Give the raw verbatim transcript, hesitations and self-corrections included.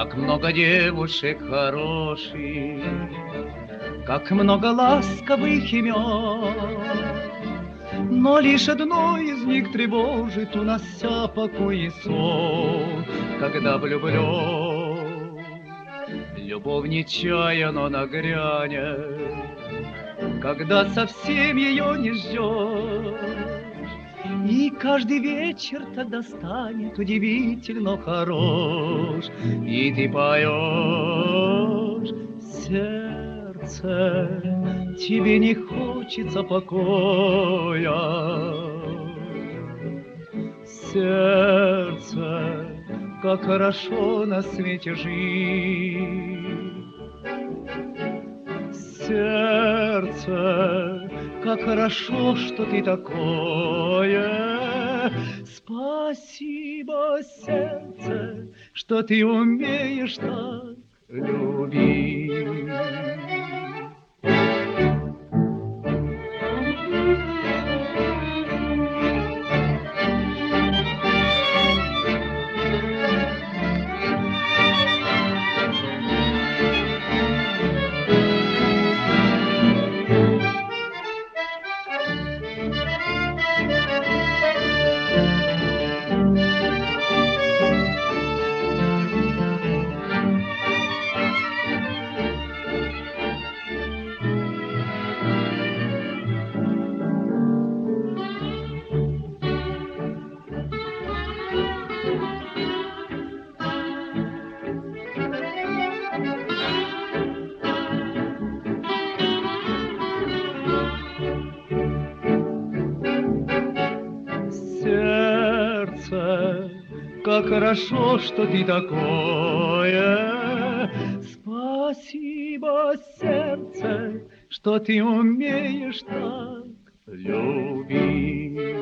Как много девушек хороших, как много ласковых имен, но лишь одно из них тревожит, унося покой и сон, когда влюблен. Любовь нечаянно нагрянет, когда совсем ее не ждешь, и каждый вечер тогда станет удивительно хорош, и ты поешь: сердце, тебе не хочется покоя, сердце, как хорошо на свете жить. Сердце, как хорошо, что ты такое. Спасибо, сердце, что ты умеешь так любить. Сердце, как хорошо, что ты такое. Спасибо, сердце, что ты умеешь так любить.